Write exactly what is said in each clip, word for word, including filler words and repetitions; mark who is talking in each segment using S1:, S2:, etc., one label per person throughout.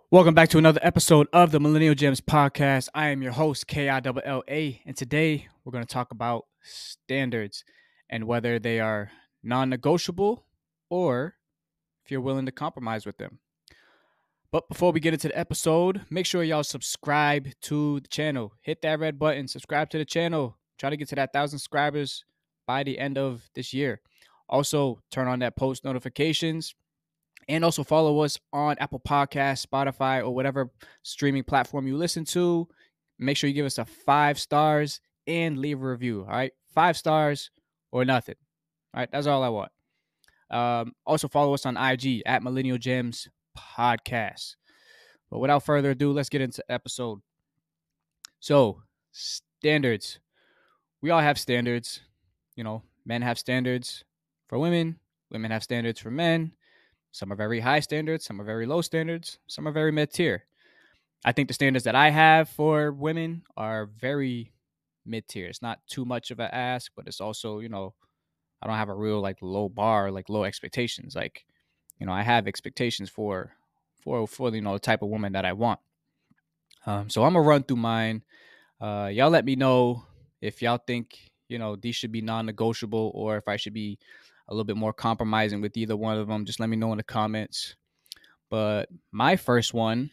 S1: Welcome back to another episode of the Millennial Gems podcast. I am your host, K I L L A, and today we're going to talk about standards and whether they are non negotiable or if you're willing to compromise with them. But before we get into the episode, make sure y'all subscribe to the channel. Hit that red button, subscribe to the channel. Try to get to that one thousand subscribers by the end of this year. Also, turn on that post notifications. And also follow us on Apple Podcasts, Spotify, or whatever streaming platform you listen to. Make sure you give us a five stars and leave a review. All right. Five stars or nothing. All right. That's all I want. Um, also follow us on I G at Millennial Gems Podcast. But without further ado, let's get into the episode. So, standards. We all have standards. You know, men have standards for women, women have standards for men. Some are very high standards, some are very low standards, some are very mid tier. I think the standards that I have for women are very mid tier. It's not too much of an ask, but it's also, you know, I don't have a real like low bar, like low expectations. Like, you know, I have expectations for for for you know the type of woman that I want. Um, so I'm gonna run through mine. Uh, y'all let me know if y'all think you know these should be non-negotiable or if I should be a little bit more compromising with either one of them. Just let me know in the comments. But my first one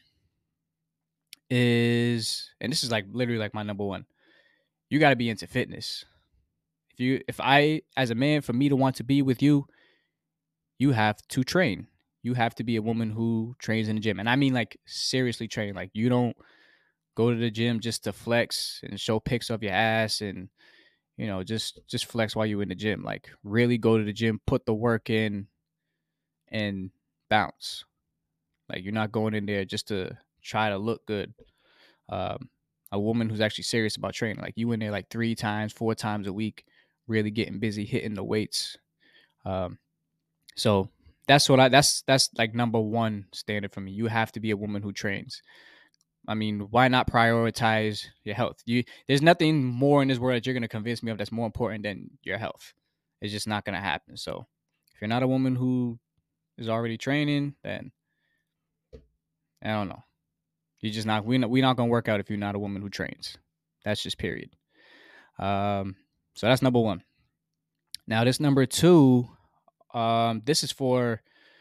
S1: is, and this is like literally like my number one. You got to be into fitness. If you, if I, as a man, for me to want to be with you, you have to train. You have to be a woman who trains in the gym, and I mean like seriously train. Like you don't go to the gym just to flex and show pics of your ass and you know just just flex while you're in the gym. Like really go to the gym, put the work in, and bounce. Like you're not going in there just to try to look good. Um, a woman who's actually serious about training, like you in there like three times, four times a week, really getting busy, hitting the weights. Um, so that's what I that's that's like number one standard for me. You have to be a woman who trains. I mean, why not prioritize your health? You there's nothing more in this world that you're gonna convince me of that's more important than your health. It's just not gonna happen. So if you're not a woman who is already training, then I don't know. You just not we we not gonna work out if you're not a woman who trains. That's just period. Um, so that's number one. Now this number two, um, this is for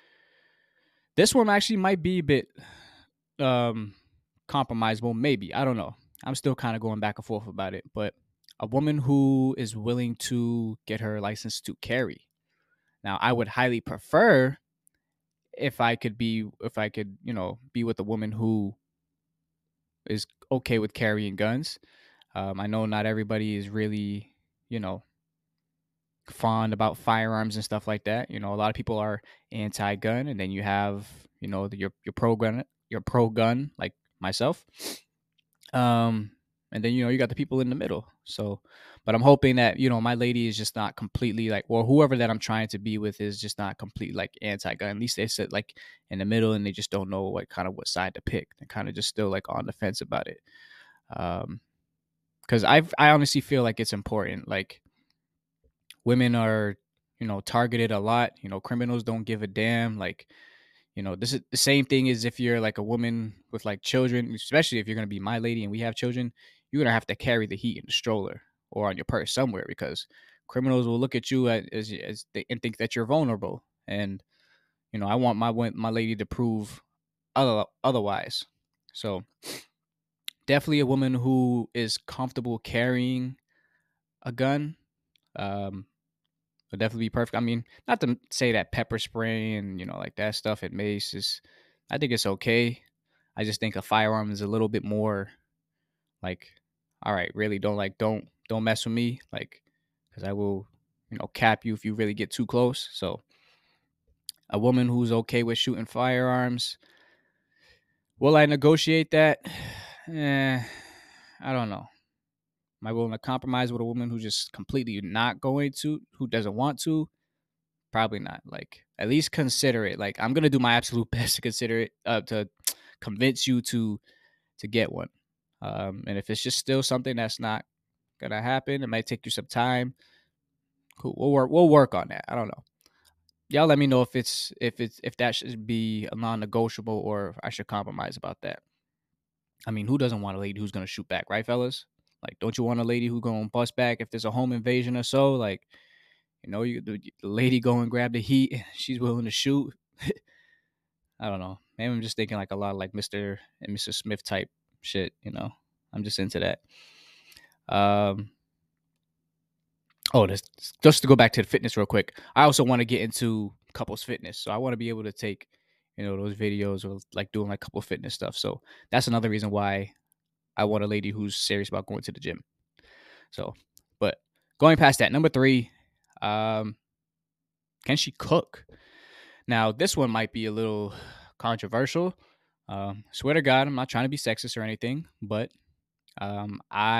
S1: this one actually might be a bit um compromisable, maybe. I don't know. I'm still kind of going back and forth about it, but a woman who is willing to get her license to carry. Now, I would highly prefer if I could be if I could, you know, be with a woman who is okay with carrying guns. Um, I know not everybody is really, you know, fond about firearms and stuff like that. You know, a lot of people are anti-gun, and then you have, you know, the, your your pro gun, your pro gun, like myself. Um, and then you know you got the people in the middle. So, but I'm hoping that you know my lady is just not completely like, or whoever that I'm trying to be with is just not completely like anti-gun. At least they sit like in the middle, and they just don't know what kind of what side to pick. They're kind of just still like on the fence about it. Um, because I I honestly feel like it's important. Like women are, you know, targeted a lot. You know, criminals don't give a damn. Like, you know, this is the same thing as if you're like a woman with like children, especially if you're gonna be my lady and we have children, you're gonna have to carry the heat in the stroller or on your purse somewhere because criminals will look at you as, as, as they, and think that you're vulnerable. And you know, I want my my lady to prove other, otherwise. So definitely a woman who is comfortable carrying a gun. Um, would definitely be perfect. I mean, not to say that pepper spray and you know like that stuff at mace is. I think it's okay. I just think a firearm is a little bit more like, all right, really don't like don't don't mess with me, like, because I will, you know, cap you if you really get too close. So a woman who's okay with shooting firearms, will I negotiate that? Eh, I don't know. Am I willing to compromise with a woman who's just completely not going to, who doesn't want to? Probably not. Like, at least consider it. Like, I'm gonna do my absolute best to consider it, uh, to convince you to to get one. Um, and if it's just still something that's not gonna happen, it might take you some time. Cool. We'll work. We'll work on that. I don't know. y'all let me know if it's if it's if that should be a non-negotiable or if I should compromise about that. I mean, who doesn't want a lady who's gonna shoot back, right, fellas? Like, don't you want a lady who gonna bust back if there's a home invasion or so? Like, you know, you the, the lady go and grab the heat, she's willing to shoot. I don't know. Maybe I'm just thinking like a lot of like Mister and Missus Smith type shit. You know, I'm just into that. Um. Oh, this, just to go back to the fitness real quick. I also want to get into couples fitness, so I want to be able to take, you know, those videos or like doing like couple fitness stuff. So that's another reason why I want a lady who's serious about going to the gym. So, but going past that, number three, um, can she cook? Now, this one might be a little controversial. Um, swear to God, I'm not trying to be sexist or anything, but um,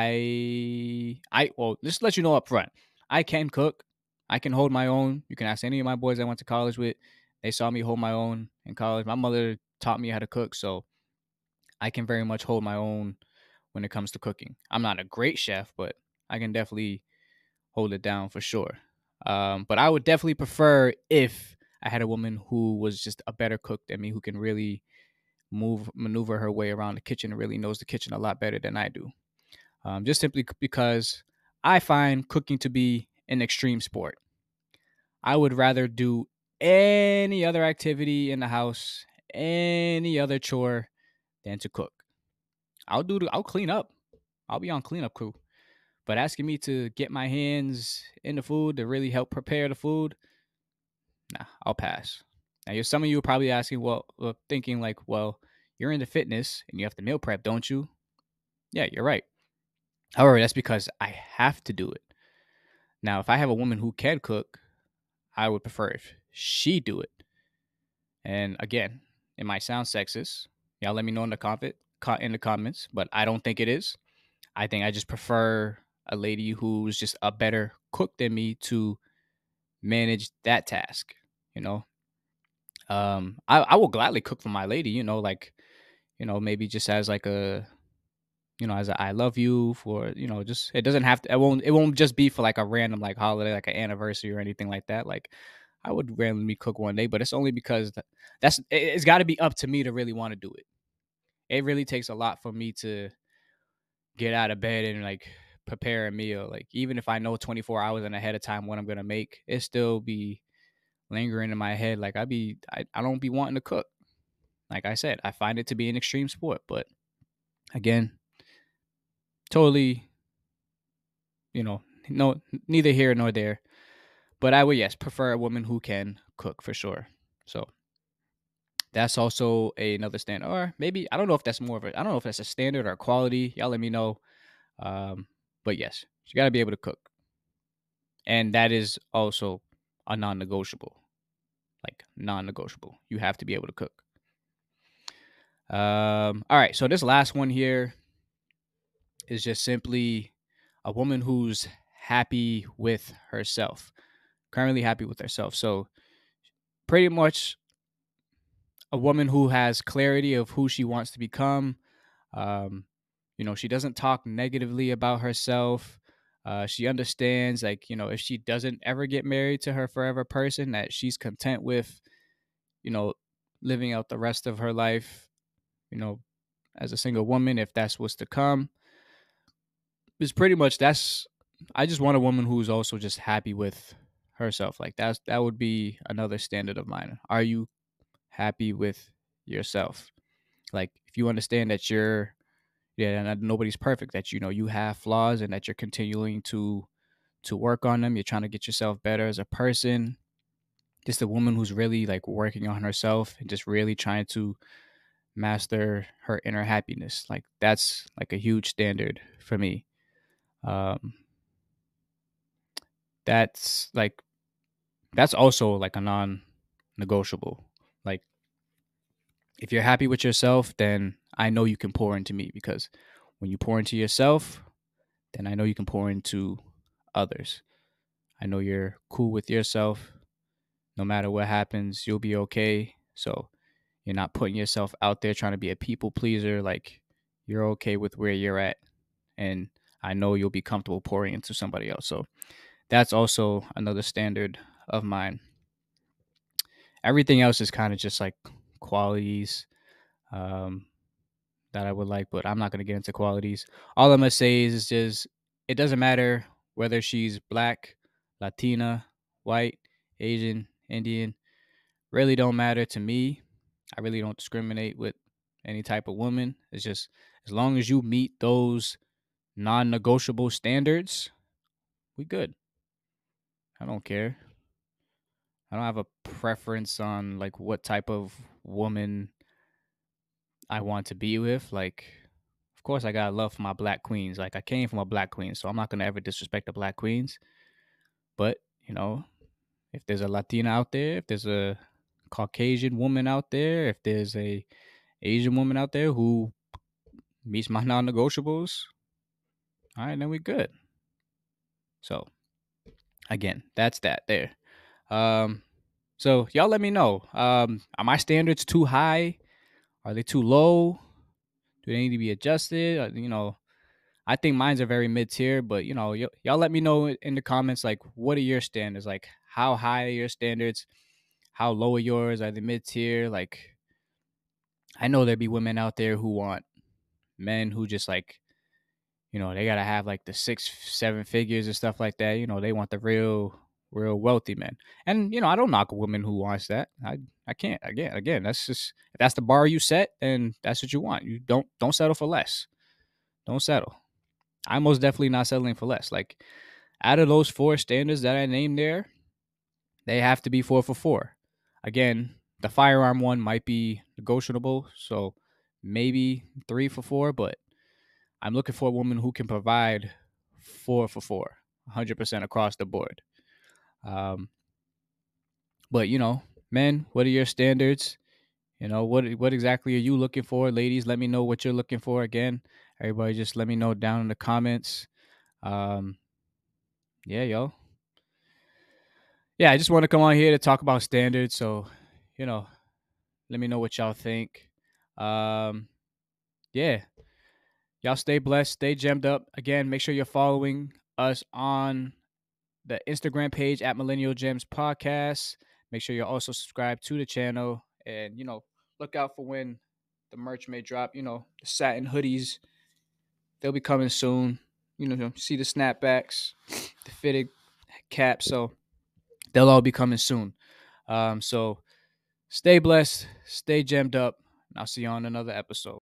S1: I, I, well, just to let you know up front, I can cook. I can hold my own. You can ask any of my boys I went to college with. They saw me hold my own in college. My mother taught me how to cook, so I can very much hold my own when it comes to cooking. I'm not a great chef, but I can definitely hold it down for sure. Um, but I would definitely prefer if I had a woman who was just a better cook than me, who can really move, maneuver her way around the kitchen and really knows the kitchen a lot better than I do. Um, just simply because I find cooking to be an extreme sport. I would rather do any other activity in the house, any other chore than to cook. I'll do. The, I'll clean up. I'll be on cleanup crew. But asking me to get my hands in the food to really help prepare the food, nah, I'll pass. Now, you're, some of you are probably asking, well, well, thinking like, well, you're into fitness and you have to meal prep, don't you? Yeah, you're right. However, that's because I have to do it. Now, if I have a woman who can cook, I would prefer if she do it. And again, it might sound sexist. Y'all let me know in the comment in the comments, but I don't think it is. I think I just prefer a lady who's just a better cook than me to manage that task. You know, um, I I will gladly cook for my lady. You know, like you know maybe just as like a you know as a I love you for you know just it doesn't have to it won't it won't just be for like a random like holiday like an anniversary or anything like that. Like I would randomly cook one day, but it's only because that's it, it's got to be up to me to really want to do it. It really takes a lot for me to get out of bed and like prepare a meal. Like even if I know twenty-four hours and ahead of time what I'm gonna make, it still be lingering in my head. Like I be I, I don't be wanting to cook. Like I said, I find it to be an extreme sport, but again, totally, you know, no neither here nor there. But I would yes prefer a woman who can cook for sure. So that's also another standard, or maybe I don't know if that's more of a I don't know if that's a standard or a quality. Y'all let me know. Um, but yes, you got to be able to cook, and that is also a non-negotiable. Like non-negotiable. You have to be able to cook. Um, all right, so this last one here is just simply a woman who's happy with herself, currently happy with herself. So pretty much a woman who has clarity of who she wants to become. Um, you know, she doesn't talk negatively about herself. Uh, she understands, like, you know, if she doesn't ever get married to her forever person, that she's content with, you know, living out the rest of her life, you know, as a single woman, if that's what's to come. It's pretty much that's, I just want a woman who's also just happy with herself. Like, that's, that would be another standard of mine. Are you happy with yourself? Like, if you understand that you're, yeah, and nobody's perfect, that you know you have flaws and that you're continuing to to work on them, you're trying to get yourself better as a person. Just a woman who's really like working on herself and just really trying to master her inner happiness. Like that's like a huge standard for me. Um that's like that's also like a non-negotiable. Like if you're happy with yourself, then I know you can pour into me, because when you pour into yourself, then I know you can pour into others. I know you're cool with yourself. No matter what happens, you'll be okay. So you're not putting yourself out there trying to be a people pleaser. Like you're okay with where you're at. And I know you'll be comfortable pouring into somebody else. So that's also another standard of mine. Everything else is kind of just like qualities um, that I would like, but I'm not gonna get into qualities. All I'm gonna say is, is just it doesn't matter whether she's black, Latina, white, Asian, Indian. Really don't matter to me. I really don't discriminate with any type of woman. It's just as long as you meet those non-negotiable standards, we good. I don't care. I don't have a preference on like what type of woman I want to be with. Like, of course, I got love for my black queens. Like, I came from a black queen, so I'm not gonna ever disrespect the black queens. But you know, if there's a Latina out there, if there's a Caucasian woman out there, if there's a Asian woman out there who meets my non-negotiables, all right, then we good. So again, that's that there. Um, so y'all let me know. Um, are my standards too high? Are they too low? Do they need to be adjusted? Uh, you know, I think mine's are very mid tier, but you know, y- y'all let me know in the comments like what are your standards? Like how high are your standards? How low are yours? Are they mid tier? Like I know there be women out there who want men who just like, you know, they gotta have like the six, seven figures and stuff like that. You know, they want the real, real wealthy men. And you know, I don't knock a woman who wants that. I, I can't. Again, again, that's just if that's the bar you set, then that's what you want. You don't, don't settle for less. Don't settle. I'm most definitely not settling for less. Like out of those four standards that I named there, they have to be four for four. Again, the firearm one might be negotiable, so maybe three for four, but I'm looking for a woman who can provide four for four, one hundred percent across the board. Um, but you know, men, what are your standards? You know, what what exactly are you looking for, ladies? Let me know what you're looking for. Again, everybody, just let me know down in the comments. Um, yeah, yo, yeah, I just want to come on here to talk about standards. So, you know, let me know what y'all think. Um, yeah, y'all stay blessed, stay gemmed up. Again, make sure you're following us on the Instagram page at Millennial Gems Podcast. Make sure you're also subscribed to the channel, and you know, look out for when the merch may drop. You know, the satin hoodies, they'll be coming soon. You know, see the snapbacks, the fitted caps, so they'll all be coming soon. Um, so stay blessed, stay gemmed up, and I'll see you on another episode.